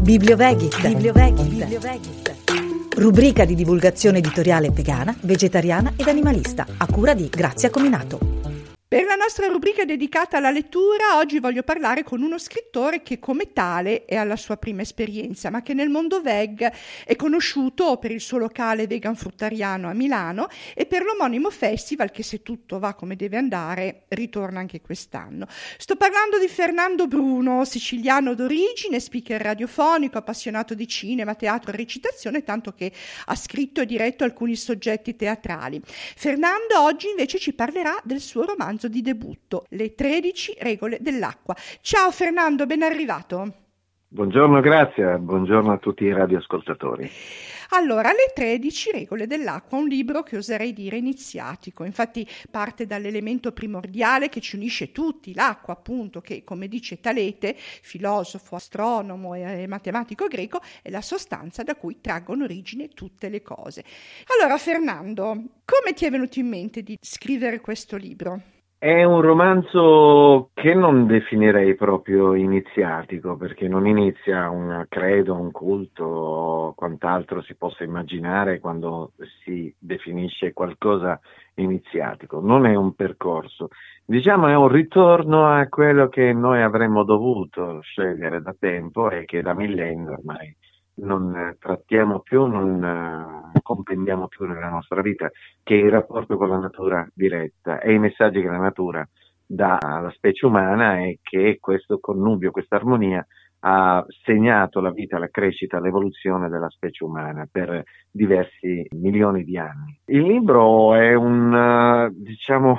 Bibliovegit. Rubrica di divulgazione editoriale vegana, vegetariana ed animalista, a cura di Grazia Cominato. Per la nostra rubrica dedicata alla lettura, oggi voglio parlare con uno scrittore che come tale è alla sua prima esperienza, ma che nel mondo veg è conosciuto per il suo locale vegan fruttariano a Milano e per l'omonimo festival che, se tutto va come deve andare, ritorna anche quest'anno. Sto parlando di Fernando Bruno, siciliano d'origine, speaker radiofonico, appassionato di cinema, teatro e recitazione, tanto che ha scritto e diretto alcuni soggetti teatrali. Fernando oggi invece ci parlerà del suo romanzo di debutto, Le 13 regole dell'acqua. Ciao Fernando, ben arrivato. Buongiorno, grazie, buongiorno a tutti i radioascoltatori. Allora, Le 13 regole dell'acqua, un libro che oserei dire iniziatico, infatti parte dall'elemento primordiale che ci unisce tutti, l'acqua appunto, che come dice Talete, filosofo, astronomo e matematico greco, è la sostanza da cui traggono origine tutte le cose. Allora Fernando, come ti è venuto in mente di scrivere questo libro? È un romanzo che non definirei proprio iniziatico, perché non inizia un credo, un culto o quant'altro si possa immaginare quando si definisce qualcosa iniziatico. Non è un percorso, diciamo è un ritorno a quello che noi avremmo dovuto scegliere da tempo e che da millenni ormai non trattiamo più, non comprendiamo più nella nostra vita, che è il rapporto con la natura diretta e i messaggi che la natura dà alla specie umana e che questo connubio, questa armonia ha segnato la vita, la crescita, l'evoluzione della specie umana per diversi milioni di anni. Il libro è diciamo,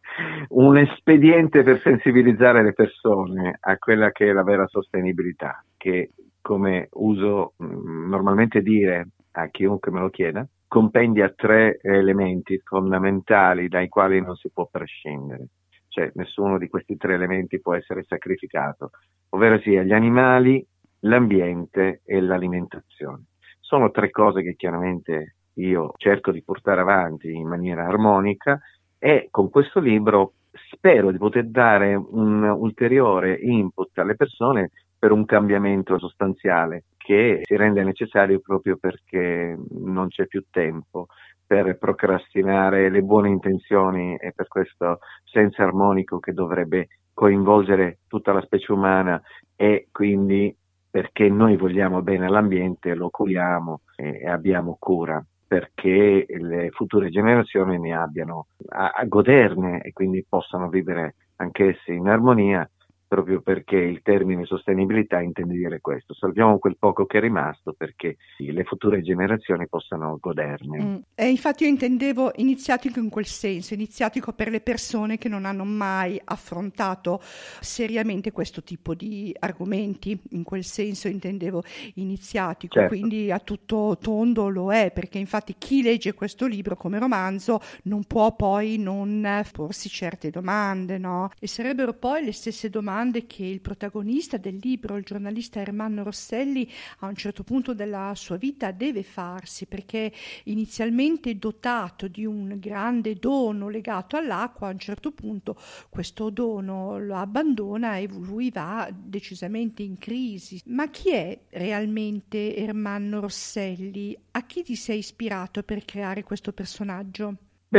un espediente per sensibilizzare le persone a quella che è la vera sostenibilità, che come uso normalmente dire a chiunque me lo chieda, compendia 3 elementi fondamentali dai quali non si può prescindere. Cioè nessuno di questi 3 elementi può essere sacrificato, ovvero sia gli animali, l'ambiente e l'alimentazione. Sono 3 cose che chiaramente io cerco di portare avanti in maniera armonica e con questo libro spero di poter dare un ulteriore input alle persone per un cambiamento sostanziale che si rende necessario proprio perché non c'è più tempo per procrastinare le buone intenzioni e per questo senso armonico che dovrebbe coinvolgere tutta la specie umana e quindi perché noi vogliamo bene all'ambiente, lo curiamo e abbiamo cura perché le future generazioni ne abbiano a goderne e quindi possano vivere anch'esse in armonia, proprio perché il termine sostenibilità intende dire questo. Salviamo quel poco che è rimasto perché le future generazioni possano goderne. E infatti io intendevo iniziatico in quel senso, iniziatico per le persone che non hanno mai affrontato seriamente questo tipo di argomenti, in quel senso intendevo iniziatico, certo. Quindi a tutto tondo lo è, perché infatti chi legge questo libro come romanzo non può poi non porsi certe domande, no? E sarebbero poi le stesse domande che il protagonista del libro, il giornalista Ermanno Rosselli, a un certo punto della sua vita deve farsi, perché inizialmente dotato di un grande dono legato all'acqua, a un certo punto questo dono lo abbandona e lui va decisamente in crisi. Ma chi è realmente Ermanno Rosselli? A chi ti sei ispirato per creare questo personaggio?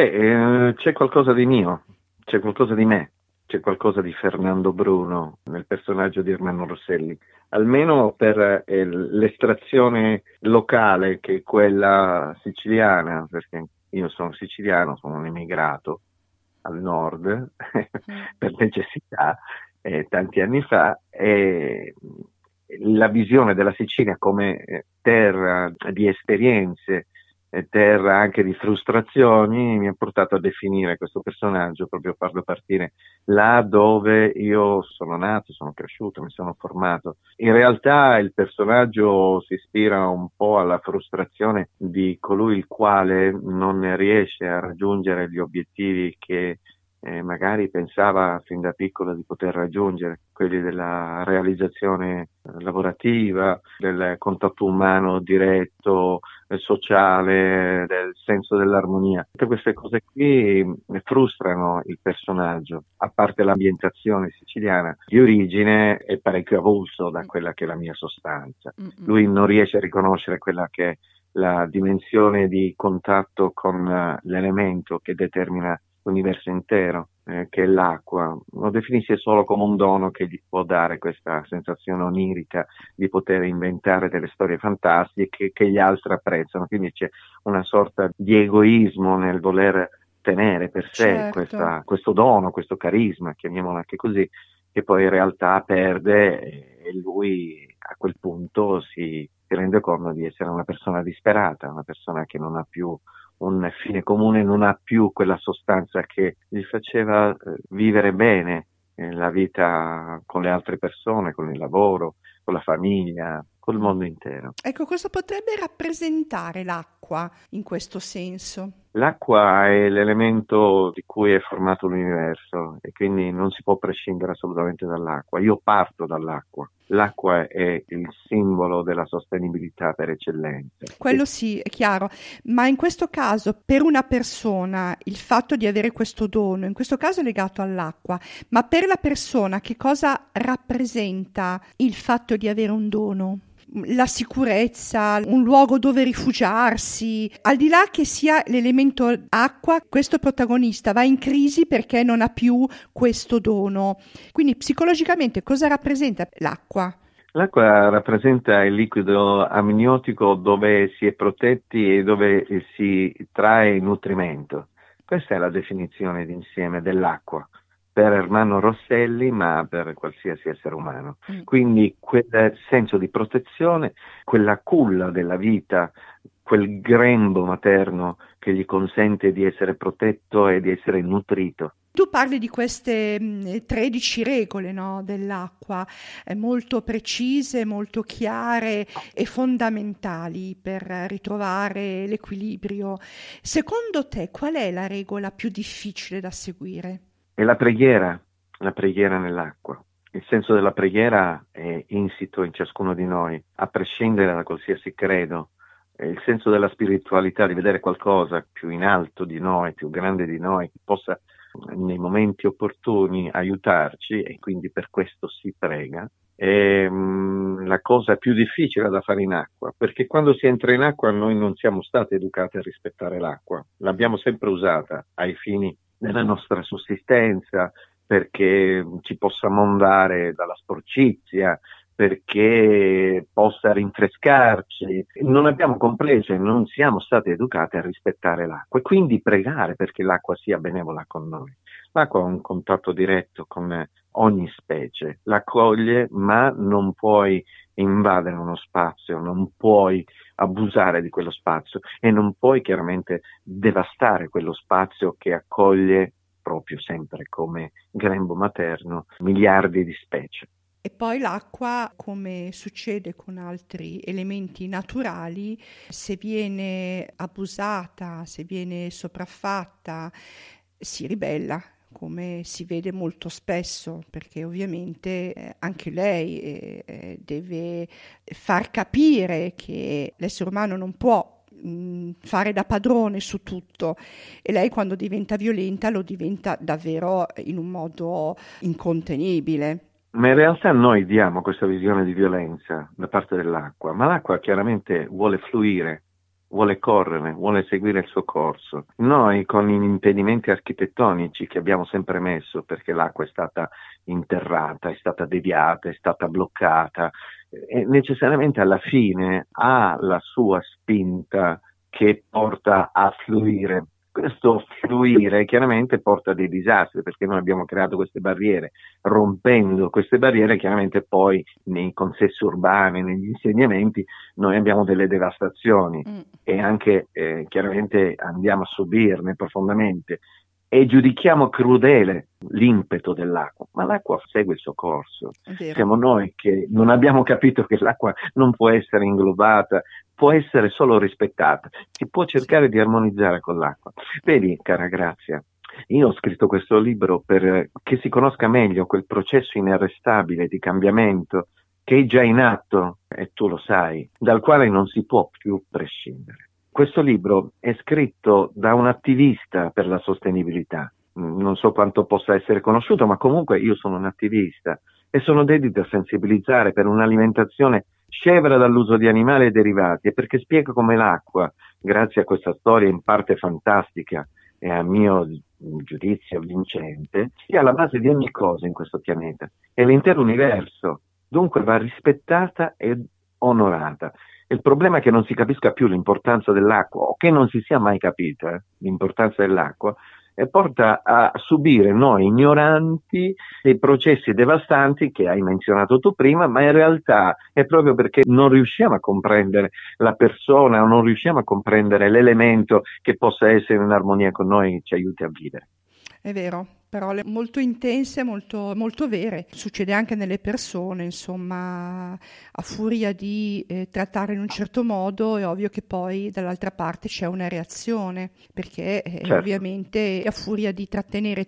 C'è qualcosa di mio, c'è qualcosa di me. C'è qualcosa di Fernando Bruno nel personaggio di Ermanno Rosselli, almeno per l'estrazione locale che è quella siciliana, perché io sono siciliano, sono un emigrato al nord per necessità tanti anni fa e la visione della Sicilia come terra di esperienze, terra anche di frustrazioni, mi ha portato a definire questo personaggio, proprio farlo partire là dove io sono nato, sono cresciuto, mi sono formato. In realtà il personaggio si ispira un po' alla frustrazione di colui il quale non riesce a raggiungere gli obiettivi che magari pensava fin da piccolo di poter raggiungere, quelli della realizzazione lavorativa, del contatto umano diretto, sociale, del senso dell'armonia. Tutte queste cose qui frustrano il personaggio, a parte l'ambientazione siciliana di origine è parecchio avulso da quella che è la mia sostanza. Lui non riesce a riconoscere quella che è la dimensione di contatto con l'elemento che determina l'universo intero, che è l'acqua. Lo definisce solo come un dono che gli può dare questa sensazione onirica di poter inventare delle storie fantastiche che gli altri apprezzano. Quindi c'è una sorta di egoismo nel voler tenere per sé questo dono, questo carisma, chiamiamolo anche così, che poi in realtà perde, e lui a quel punto si rende conto di essere una persona disperata, una persona che non ha più un fine comune, non ha più quella sostanza che gli faceva vivere bene la vita con le altre persone, con il lavoro, con la famiglia, col mondo intero. Ecco, cosa potrebbe rappresentare l'acqua in questo senso? L'acqua è l'elemento di cui è formato l'universo e quindi non si può prescindere assolutamente dall'acqua. Io parto dall'acqua. L'acqua è il simbolo della sostenibilità per eccellenza. Quello sì, è chiaro, ma in questo caso per una persona il fatto di avere questo dono, in questo caso è legato all'acqua, ma per la persona che cosa rappresenta il fatto di avere un dono? La sicurezza, un luogo dove rifugiarsi, al di là che sia l'elemento acqua, questo protagonista va in crisi perché non ha più questo dono. Quindi psicologicamente cosa rappresenta l'acqua? L'acqua rappresenta il liquido amniotico dove si è protetti e dove si trae nutrimento. Questa è la definizione d'insieme dell'acqua per Ermanno Rosselli, ma per qualsiasi essere umano. Quindi quel senso di protezione, quella culla della vita, quel grembo materno che gli consente di essere protetto e di essere nutrito. Tu parli di queste 13 regole, no, dell'acqua, molto precise, molto chiare e fondamentali per ritrovare l'equilibrio. Secondo te qual è la regola più difficile da seguire? È la preghiera nell'acqua. Il senso della preghiera è insito in ciascuno di noi, a prescindere da qualsiasi credo. Il senso della spiritualità, di vedere qualcosa più in alto di noi, più grande di noi, che possa nei momenti opportuni aiutarci, e quindi per questo si prega. È la cosa più difficile da fare in acqua, perché quando si entra in acqua noi non siamo stati educati a rispettare l'acqua. L'abbiamo sempre usata ai fini della nostra sussistenza, perché ci possa mondare dalla sporcizia, perché possa rinfrescarci. Non abbiamo compreso e non siamo stati educati a rispettare l'acqua e quindi pregare perché l'acqua sia benevola con noi. L'acqua ha un contatto diretto con ogni specie, l'accoglie, ma non puoi invadere uno spazio, non puoi abusare di quello spazio e non puoi chiaramente devastare quello spazio che accoglie proprio sempre come grembo materno miliardi di specie. E poi l'acqua, come succede con altri elementi naturali, se viene abusata, se viene sopraffatta, si ribella, come si vede molto spesso, perché ovviamente anche lei deve far capire che l'essere umano non può fare da padrone su tutto, e lei quando diventa violenta lo diventa davvero in un modo incontenibile. Ma in realtà noi diamo questa visione di violenza da parte dell'acqua, ma l'acqua chiaramente vuole fluire, vuole correre, vuole seguire il suo corso. Noi con gli impedimenti architettonici che abbiamo sempre messo, perché l'acqua è stata interrata, è stata deviata, è stata bloccata, necessariamente alla fine ha la sua spinta che porta a fluire. Questo fluire chiaramente porta a dei disastri, perché noi abbiamo creato queste barriere. Rompendo queste barriere, chiaramente poi nei consessi urbani, negli insediamenti, noi abbiamo delle devastazioni e anche chiaramente andiamo a subirne profondamente e giudichiamo crudele l'impeto dell'acqua, ma l'acqua segue il suo corso. Siamo noi che non abbiamo capito che l'acqua non può essere inglobata, può essere solo rispettata, si può cercare di armonizzare con l'acqua. Vedi, cara Grazia, Io ho scritto questo libro per che si conosca meglio quel processo inarrestabile di cambiamento che è già in atto, e tu lo sai, dal quale non si può più prescindere. Questo libro è scritto da un attivista per la sostenibilità. Non so quanto possa essere conosciuto, ma comunque io sono un attivista e sono dedito a sensibilizzare per un'alimentazione scevra dall'uso di animali e derivati, e perché spiega come l'acqua, grazie a questa storia in parte fantastica e a mio giudizio vincente, sia alla base di ogni cosa in questo pianeta e l'intero universo. Dunque va rispettata e onorata. Il problema è che non si capisca più l'importanza dell'acqua, o che non si sia mai capita l'importanza dell'acqua, e porta a subire noi ignoranti dei processi devastanti che hai menzionato tu prima, ma in realtà è proprio perché non riusciamo a comprendere la persona o non riusciamo a comprendere l'elemento che possa essere in armonia con noi e ci aiuti a vivere. È vero, parole molto intense, molto, molto vere. Succede anche nelle persone, insomma, a furia di trattare in un certo modo è ovvio che poi dall'altra parte c'è una reazione, perché Certo. ovviamente a furia di trattenere,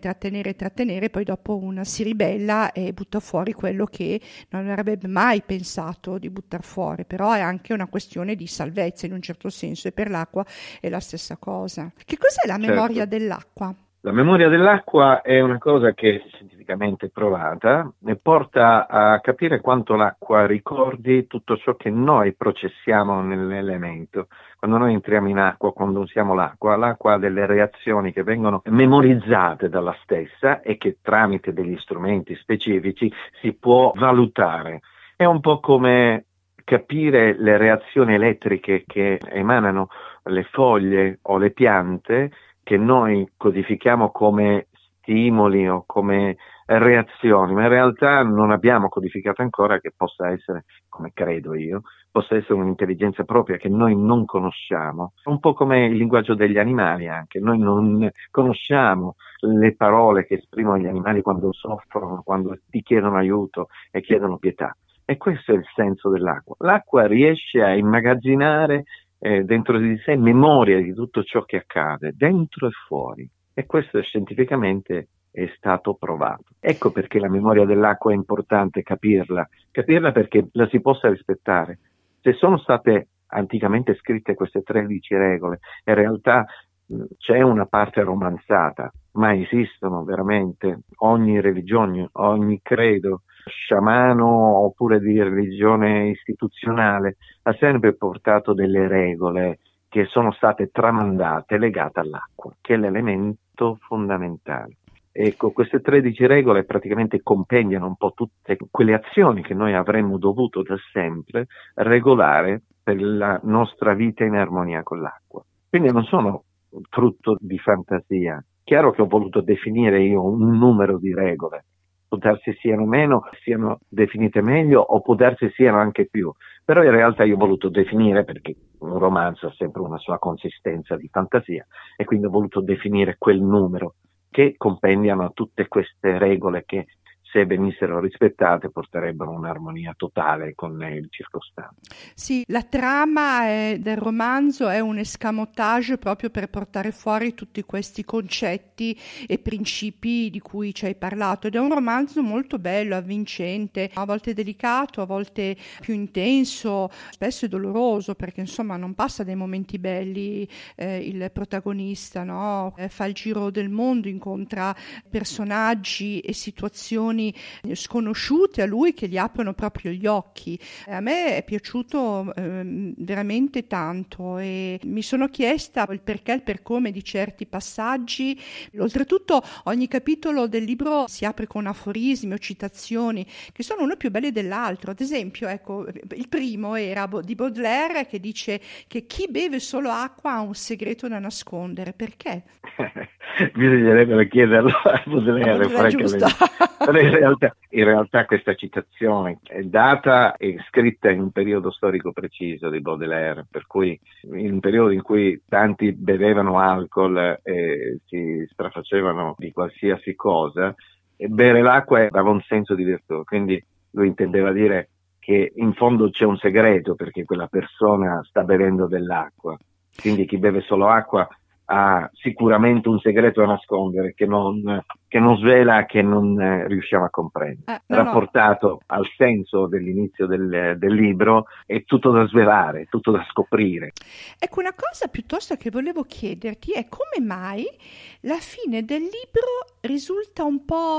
poi dopo una si ribella e butta fuori quello che non avrebbe mai pensato di buttar fuori, però è anche una questione di salvezza in un certo senso, e per l'acqua è la stessa cosa. Che cos'è la memoria dell'acqua? La memoria dell'acqua è una cosa che è scientificamente provata e porta a capire quanto l'acqua ricordi tutto ciò che noi processiamo nell'elemento. Quando noi entriamo in acqua, quando usiamo l'acqua ha delle reazioni che vengono memorizzate dalla stessa e che tramite degli strumenti specifici si può valutare. È un po' come capire le reazioni elettriche che emanano le foglie o le piante, che noi codifichiamo come stimoli o come reazioni, ma in realtà non abbiamo codificato ancora che possa essere, come credo io, possa essere un'intelligenza propria che noi non conosciamo. Un po' come il linguaggio degli animali anche, noi non conosciamo le parole che esprimono gli animali quando soffrono, quando ti chiedono aiuto e chiedono pietà. E questo è il senso dell'acqua. L'acqua riesce a immagazzinare dentro di sé memoria di tutto ciò che accade, dentro e fuori. E questo scientificamente è stato provato. Ecco perché la memoria dell'acqua è importante capirla perché la si possa rispettare. Se sono state anticamente scritte queste 13 regole, in realtà c'è una parte romanzata, ma esistono veramente. Ogni religione, ogni credo sciamano oppure di religione istituzionale ha sempre portato delle regole che sono state tramandate legate all'acqua, che è l'elemento fondamentale. Ecco, queste 13 regole praticamente compendiano un po' tutte quelle azioni che noi avremmo dovuto da sempre regolare per la nostra vita in armonia con l'acqua. Quindi non sono frutto di fantasia. Chiaro che ho voluto definire io un numero di regole, può darsi siano meno, siano definite meglio, o può darsi siano anche più, però in realtà io ho voluto definire, perché un romanzo ha sempre una sua consistenza di fantasia, e quindi ho voluto definire quel numero che compendiano tutte queste regole che, se venissero rispettate, porterebbero un'armonia totale con il circostante. Sì, la trama del romanzo è un escamotage proprio per portare fuori tutti questi concetti e principi di cui ci hai parlato, ed è un romanzo molto bello, avvincente, a volte delicato, a volte più intenso, spesso è doloroso, perché insomma non passa dei momenti belli il protagonista, no? Fa il giro del mondo, incontra personaggi e situazioni sconosciute a lui che gli aprono proprio gli occhi. A me è piaciuto veramente tanto, e mi sono chiesta il perché e il per come di certi passaggi. Oltretutto ogni capitolo del libro si apre con aforismi o citazioni che sono uno più belli dell'altro. Ad esempio, ecco, il primo era di Baudelaire, che dice che chi beve solo acqua ha un segreto da nascondere. Perché? Bisognerebbe chiederlo a Baudelaire, giusto. Però in realtà questa citazione è data e scritta in un periodo storico preciso di Baudelaire, per cui in un periodo in cui tanti bevevano alcol e si strafacevano di qualsiasi cosa, e bere l'acqua dava un senso di virtù, quindi lui intendeva dire che in fondo c'è un segreto, perché quella persona sta bevendo dell'acqua, quindi chi beve solo acqua ha sicuramente un segreto da nascondere che non svela, che non riusciamo a comprendere. Rapportato al senso dell'inizio del libro, è tutto da svelare, tutto da scoprire. Ecco, una cosa piuttosto che volevo chiederti è come mai la fine del libro risulta un po'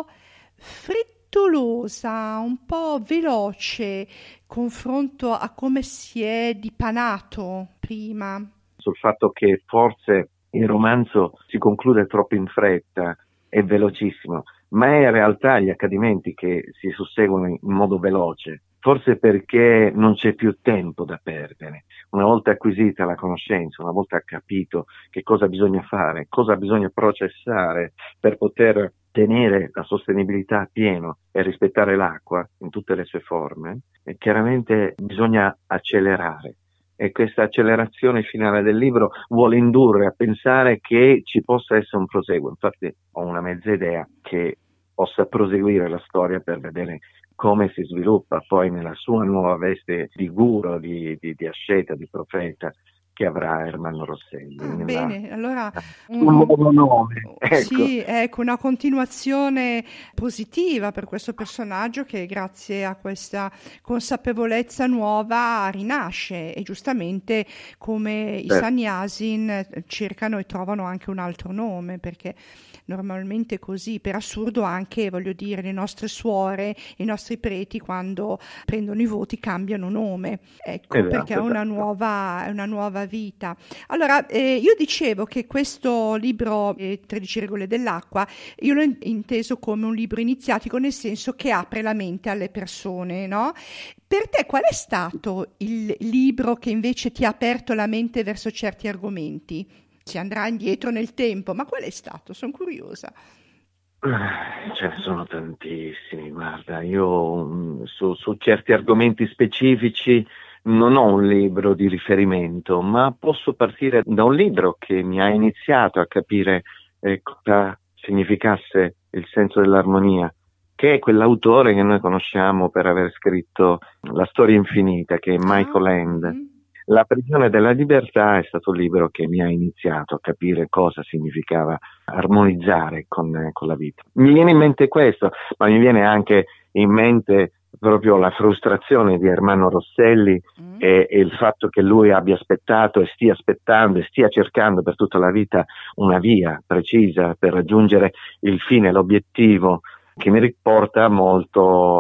frettolosa, un po' veloce, confronto a come si è dipanato prima. Sul fatto che forse il romanzo si conclude troppo in fretta, è velocissimo, ma è in realtà gli accadimenti che si susseguono in modo veloce, forse perché non c'è più tempo da perdere. Una volta acquisita la conoscenza, una volta capito che cosa bisogna fare, cosa bisogna processare per poter tenere la sostenibilità a pieno e rispettare l'acqua in tutte le sue forme, chiaramente bisogna accelerare. E questa accelerazione finale del libro vuole indurre a pensare che ci possa essere un proseguo. Infatti ho una mezza idea che possa proseguire la storia per vedere come si sviluppa poi nella sua nuova veste di guru, di asceta, di profeta che avrà Ermanno Rosselli. Bene, allora un nuovo nome. Ecco. Sì, ecco, una continuazione positiva per questo personaggio che grazie a questa consapevolezza nuova rinasce e giustamente come i Sannyasin cercano e trovano anche un altro nome, perché normalmente così, per assurdo anche, voglio dire, le nostre suore, i nostri preti quando prendono i voti cambiano nome, ecco, perché è una nuova vita. Allora, io dicevo che questo libro, 13 regole dell'acqua, io l'ho inteso come un libro iniziatico, nel senso che apre la mente alle persone, no? Per te qual è stato il libro che invece ti ha aperto la mente verso certi argomenti? Si andrà indietro nel tempo, ma qual è stato? Sono curiosa. Ce ne sono tantissimi, guarda, io su certi argomenti specifici non ho un libro di riferimento, ma posso partire da un libro che mi ha iniziato a capire cosa significasse il senso dell'armonia, che è quell'autore che noi conosciamo per aver scritto La storia infinita, che è Michael Ende. La prigione della libertà è stato un libro che mi ha iniziato a capire cosa significava armonizzare con la vita. Mi viene in mente questo, ma mi viene anche in mente proprio la frustrazione di Ermanno Rosselli e il fatto che lui abbia aspettato e stia aspettando e stia cercando per tutta la vita una via precisa per raggiungere il fine, l'obiettivo, che mi riporta molto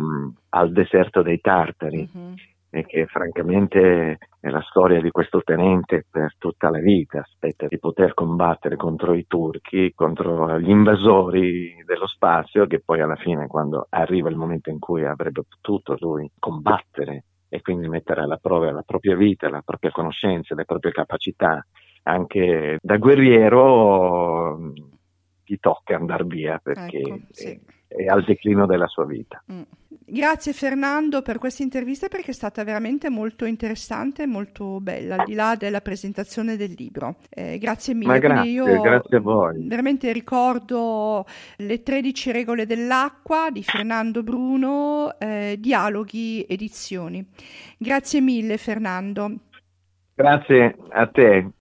al deserto dei Tartari. E che francamente è la storia di questo tenente per tutta la vita, aspetta di poter combattere contro i turchi, contro gli invasori dello spazio, che poi alla fine, quando arriva il momento in cui avrebbe potuto lui combattere e quindi mettere alla prova la propria vita, la propria conoscenza, le proprie capacità, anche da guerriero gli tocca andare via perché è al declino della sua vita. Grazie Fernando per questa intervista, perché è stata veramente molto interessante e molto bella, al di là della presentazione del libro. Grazie mille. Ma grazie a voi. Veramente ricordo Le 13 regole dell'acqua di Fernando Bruno, Dialoghi Edizioni. Grazie mille Fernando. Grazie a te.